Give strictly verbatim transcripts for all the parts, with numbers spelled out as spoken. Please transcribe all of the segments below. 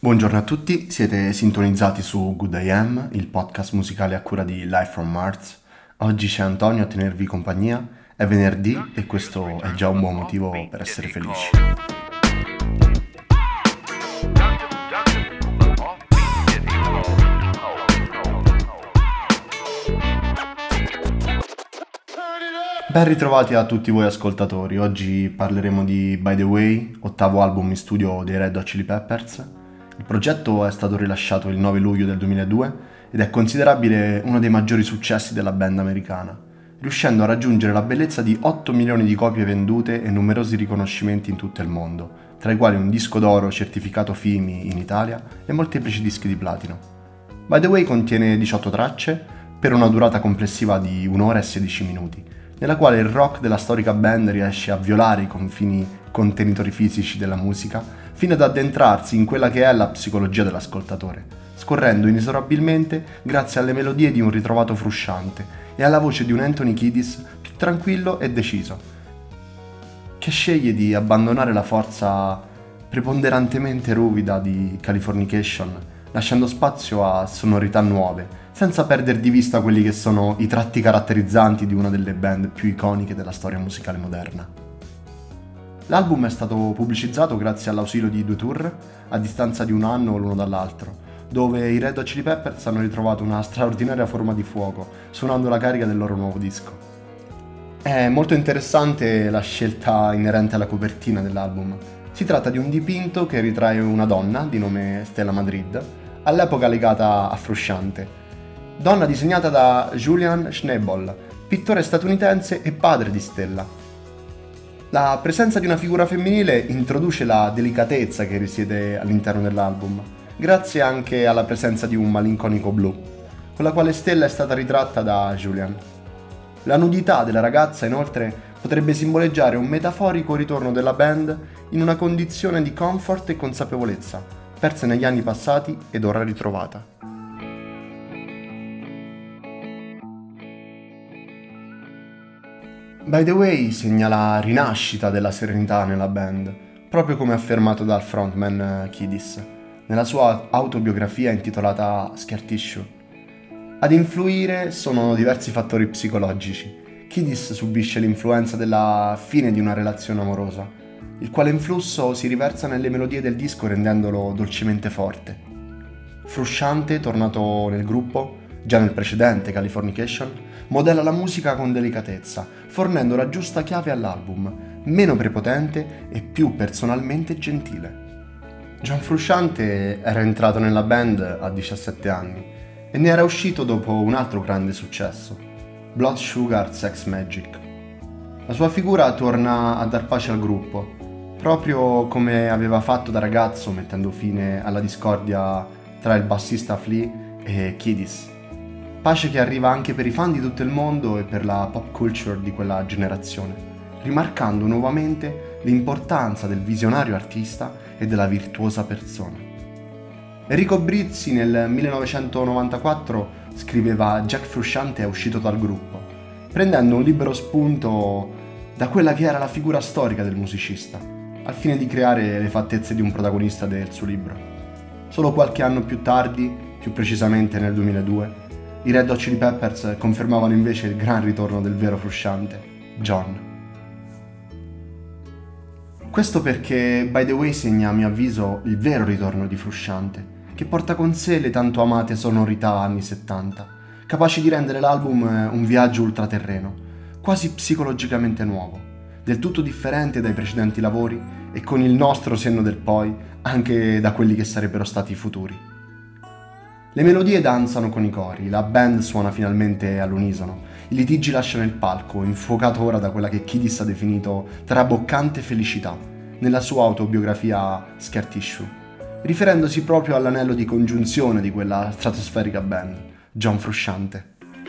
Buongiorno a tutti, siete sintonizzati su Good I Am, il podcast musicale a cura di Live from Mars. Oggi c'è Antonio a tenervi compagnia, è venerdì e questo è già un buon motivo per essere felici. Ben ritrovati a tutti voi ascoltatori, oggi parleremo di By The Way, ottavo album in studio dei Red Hot Chili Peppers. Il progetto è stato rilasciato il nove luglio del duemiladue ed è considerabile uno dei maggiori successi della band americana, riuscendo a raggiungere la bellezza di otto milioni di copie vendute e numerosi riconoscimenti in tutto il mondo, tra i quali un disco d'oro certificato F I M I in Italia e molteplici dischi di platino. By The Way contiene diciotto tracce per una durata complessiva di un'ora e sedici minuti, nella quale il rock della storica band riesce a violare i confini contenitori fisici della musica fino ad addentrarsi in quella che è la psicologia dell'ascoltatore, scorrendo inesorabilmente grazie alle melodie di un ritrovato Frusciante e alla voce di un Anthony Kiedis più tranquillo e deciso, che sceglie di abbandonare la forza preponderantemente ruvida di Californication, lasciando spazio a sonorità nuove, senza perdere di vista quelli che sono i tratti caratterizzanti di una delle band più iconiche della storia musicale moderna. L'album è stato pubblicizzato grazie all'ausilio di due tour, a distanza di un anno l'uno dall'altro, dove i Red Hot Chili Peppers hanno ritrovato una straordinaria forma di fuoco, suonando la carica del loro nuovo disco. È molto interessante la scelta inerente alla copertina dell'album. Si tratta di un dipinto che ritrae una donna, di nome Stella Madrid, all'epoca legata a Frusciante. Donna disegnata da Julian Schnabel, pittore statunitense e padre di Stella. La presenza di una figura femminile introduce la delicatezza che risiede all'interno dell'album, grazie anche alla presenza di un malinconico blu, con la quale Stella è stata ritratta da Julian. La nudità della ragazza, inoltre, potrebbe simboleggiare un metaforico ritorno della band in una condizione di comfort e consapevolezza, persa negli anni passati ed ora ritrovata. By The Way segna la rinascita della serenità nella band, proprio come affermato dal frontman Kiedis, nella sua autobiografia intitolata Scar Tissue. Ad influire sono diversi fattori psicologici. Kiedis subisce l'influenza della fine di una relazione amorosa, il quale influsso si riversa nelle melodie del disco rendendolo dolcemente forte. Frusciante, tornato nel gruppo, già nel precedente Californication, modella la musica con delicatezza, fornendo la giusta chiave all'album, meno prepotente e più personalmente gentile. John Frusciante era entrato nella band a diciassette anni e ne era uscito dopo un altro grande successo, Blood Sugar Sex Magik. La sua figura torna a dar pace al gruppo, proprio come aveva fatto da ragazzo mettendo fine alla discordia tra il bassista Flea e Kiedis. Pace che arriva anche per i fan di tutto il mondo e per la pop culture di quella generazione, rimarcando nuovamente l'importanza del visionario artista e della virtuosa persona. Enrico Brizzi nel millenovecentonovantaquattro scriveva Jack Frusciante è uscito dal gruppo, prendendo un libero spunto da quella che era la figura storica del musicista, al fine di creare le fattezze di un protagonista del suo libro. Solo qualche anno più tardi, più precisamente nel duemiladue, i Red Hot Chili Peppers confermavano invece il gran ritorno del vero Frusciante, John. Questo perché By The Way segna a mio avviso il vero ritorno di Frusciante, che porta con sé le tanto amate sonorità anni settanta, capaci di rendere l'album un viaggio ultraterreno, quasi psicologicamente nuovo, del tutto differente dai precedenti lavori e con il nostro senno del poi anche da quelli che sarebbero stati i futuri. Le melodie danzano con i cori, la band suona finalmente all'unisono, i litigi lasciano il palco, infuocato ora da quella che Kiedis ha definito traboccante felicità, nella sua autobiografia Scar Tissue, riferendosi proprio all'anello di congiunzione di quella stratosferica band, John Frusciante.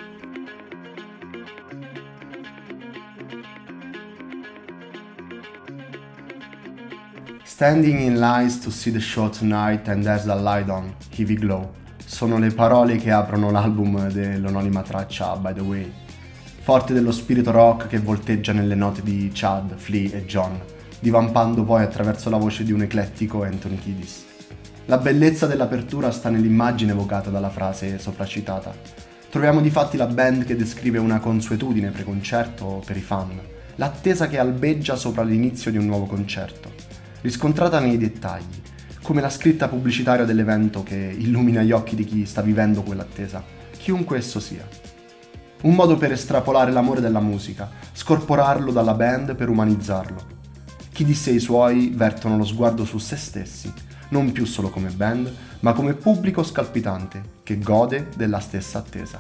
Standing in lines to see the show tonight and there's the light on, heavy glow. Sono le parole che aprono l'album dell'anonima traccia By The Way, forte dello spirito rock che volteggia nelle note di Chad, Flea e John, divampando poi attraverso la voce di un eclettico Anthony Kiedis. La bellezza dell'apertura sta nell'immagine evocata dalla frase sopracitata. Troviamo difatti la band che descrive una consuetudine preconcerto per i fan, l'attesa che albeggia sopra l'inizio di un nuovo concerto, riscontrata nei dettagli, come la scritta pubblicitaria dell'evento che illumina gli occhi di chi sta vivendo quell'attesa, chiunque esso sia. Un modo per estrapolare l'amore della musica, scorporarlo dalla band per umanizzarlo. Chi di sé i suoi vertono lo sguardo su se stessi, non più solo come band, ma come pubblico scalpitante che gode della stessa attesa.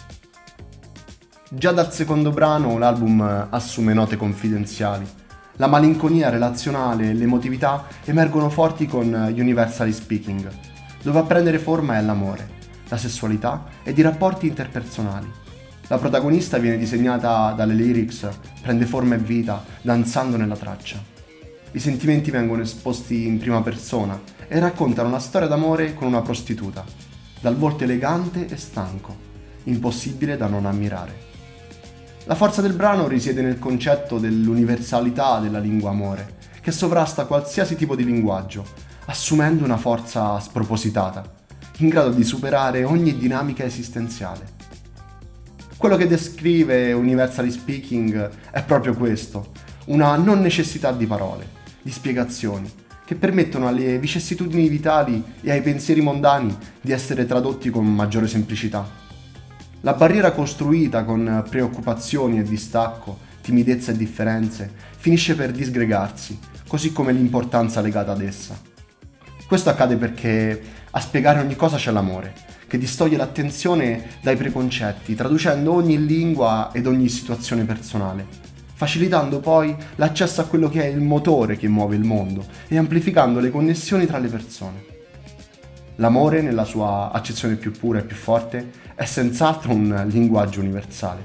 Già dal secondo brano l'album assume note confidenziali. La malinconia relazionale e l'emotività emergono forti con Universally Speaking, dove a prendere forma è l'amore, la sessualità ed i rapporti interpersonali. La protagonista viene disegnata dalle lyrics, prende forma e vita danzando nella traccia. I sentimenti vengono esposti in prima persona e raccontano la storia d'amore con una prostituta, dal volto elegante e stanco, impossibile da non ammirare. La forza del brano risiede nel concetto dell'universalità della lingua amore, che sovrasta qualsiasi tipo di linguaggio, assumendo una forza spropositata, in grado di superare ogni dinamica esistenziale. Quello che descrive Universally Speaking è proprio questo, una non necessità di parole, di spiegazioni, che permettono alle vicissitudini vitali e ai pensieri mondani di essere tradotti con maggiore semplicità. La barriera costruita con preoccupazioni e distacco, timidezza e differenze, finisce per disgregarsi, così come l'importanza legata ad essa. Questo accade perché a spiegare ogni cosa c'è l'amore, che distoglie l'attenzione dai preconcetti, traducendo ogni lingua ed ogni situazione personale, facilitando poi l'accesso a quello che è il motore che muove il mondo e amplificando le connessioni tra le persone. L'amore, nella sua accezione più pura e più forte, è senz'altro un linguaggio universale.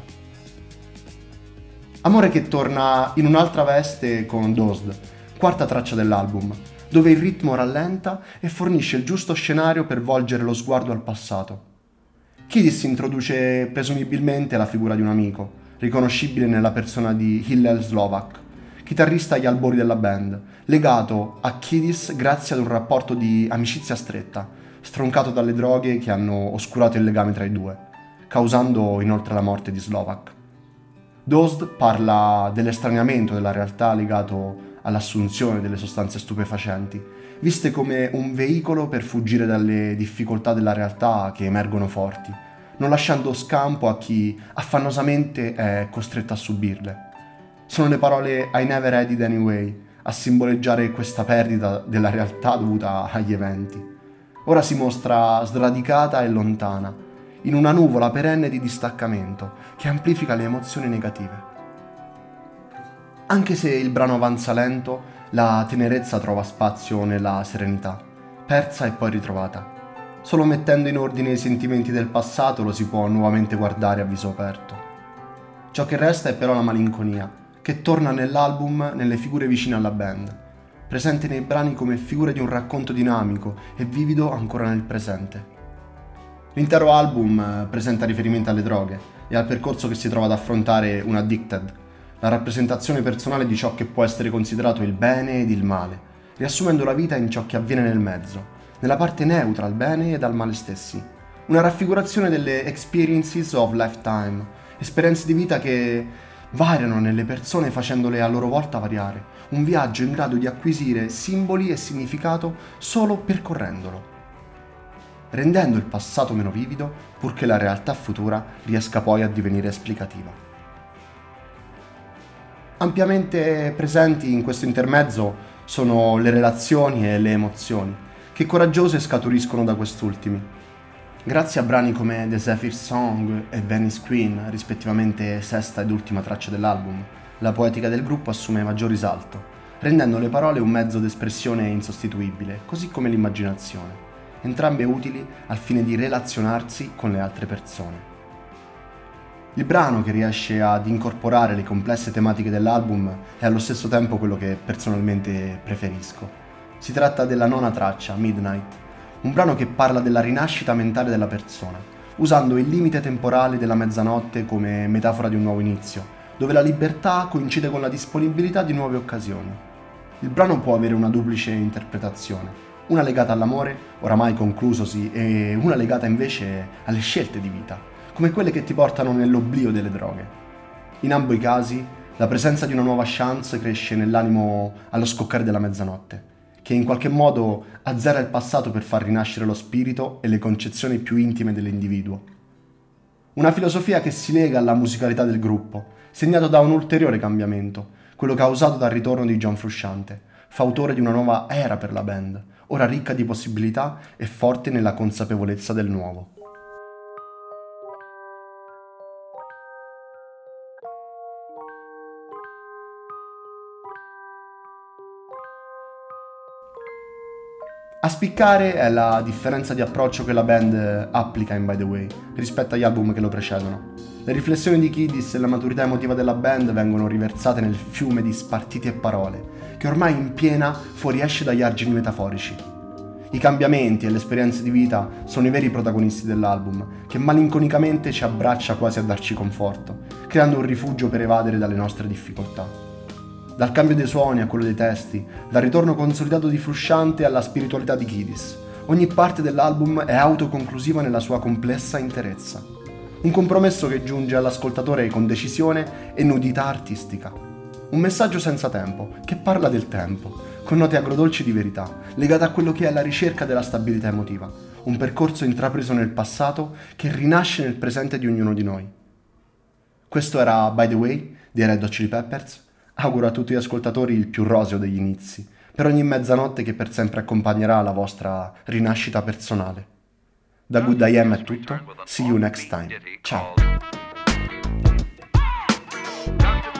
Amore che torna in un'altra veste con Dozed, quarta traccia dell'album, dove il ritmo rallenta e fornisce il giusto scenario per volgere lo sguardo al passato. Kiddis introduce presumibilmente la figura di un amico, riconoscibile nella persona di Hillel Slovak, chitarrista agli albori della band, legato a Kiddis grazie ad un rapporto di amicizia stretta, stroncato dalle droghe che hanno oscurato il legame tra i due, causando inoltre la morte di Slovak. Dozed parla dell'estraniamento della realtà legato all'assunzione delle sostanze stupefacenti, viste come un veicolo per fuggire dalle difficoltà della realtà che emergono forti, non lasciando scampo a chi affannosamente è costretto a subirle. Sono le parole I never had it anyway a simboleggiare questa perdita della realtà dovuta agli eventi. Ora si mostra sradicata e lontana, in una nuvola perenne di distaccamento che amplifica le emozioni negative. Anche se il brano avanza lento, la tenerezza trova spazio nella serenità, persa e poi ritrovata. Solo mettendo in ordine i sentimenti del passato lo si può nuovamente guardare a viso aperto. Ciò che resta è però la malinconia, che torna nell'album nelle figure vicine alla band, presente nei brani come figure di un racconto dinamico e vivido ancora nel presente. L'intero album presenta riferimenti alle droghe e al percorso che si trova ad affrontare un addicted, la rappresentazione personale di ciò che può essere considerato il bene ed il male, riassumendo la vita in ciò che avviene nel mezzo, nella parte neutra al bene e al male stessi. Una raffigurazione delle experiences of lifetime, esperienze di vita che variano nelle persone facendole a loro volta variare, un viaggio in grado di acquisire simboli e significato solo percorrendolo, rendendo il passato meno vivido purché la realtà futura riesca poi a divenire esplicativa. Ampiamente presenti in questo intermezzo sono le relazioni e le emozioni, che coraggiose scaturiscono da quest'ultimi. Grazie a brani come The Zephyr Song e Venice Queen, rispettivamente sesta ed ultima traccia dell'album, la poetica del gruppo assume maggior risalto, rendendo le parole un mezzo d'espressione insostituibile, così come l'immaginazione, entrambe utili al fine di relazionarsi con le altre persone. Il brano, che riesce ad incorporare le complesse tematiche dell'album, è allo stesso tempo quello che personalmente preferisco. Si tratta della nona traccia, Midnight, un brano che parla della rinascita mentale della persona, usando il limite temporale della mezzanotte come metafora di un nuovo inizio, dove la libertà coincide con la disponibilità di nuove occasioni. Il brano può avere una duplice interpretazione. Una legata all'amore, oramai conclusosi, e una legata invece alle scelte di vita, come quelle che ti portano nell'oblio delle droghe. In ambo i casi, la presenza di una nuova chance cresce nell'animo allo scoccare della mezzanotte, che in qualche modo azzera il passato per far rinascere lo spirito e le concezioni più intime dell'individuo. Una filosofia che si lega alla musicalità del gruppo, segnato da un ulteriore cambiamento, quello causato dal ritorno di John Frusciante, fautore di una nuova era per la band, ora ricca di possibilità e forte nella consapevolezza del nuovo. A spiccare è la differenza di approccio che la band applica in By The Way rispetto agli album che lo precedono. Le riflessioni di Kiddis e la maturità emotiva della band vengono riversate nel fiume di spartiti e parole, che ormai in piena fuoriesce dagli argini metaforici. I cambiamenti e le esperienze di vita sono i veri protagonisti dell'album, che malinconicamente ci abbraccia quasi a darci conforto, creando un rifugio per evadere dalle nostre difficoltà. Dal cambio dei suoni a quello dei testi, dal ritorno consolidato di Frusciante alla spiritualità di Kiddis, ogni parte dell'album è autoconclusiva nella sua complessa interezza. Un compromesso che giunge all'ascoltatore con decisione e nudità artistica. Un messaggio senza tempo, che parla del tempo, con note agrodolci di verità, legata a quello che è la ricerca della stabilità emotiva, un percorso intrapreso nel passato che rinasce nel presente di ognuno di noi. Questo era By The Way dei Red Hot Chili Peppers. Auguro a tutti gli ascoltatori il più roseo degli inizi, per ogni mezzanotte che per sempre accompagnerà la vostra rinascita personale. Da Good I Am è tutto, see you next time. Ciao!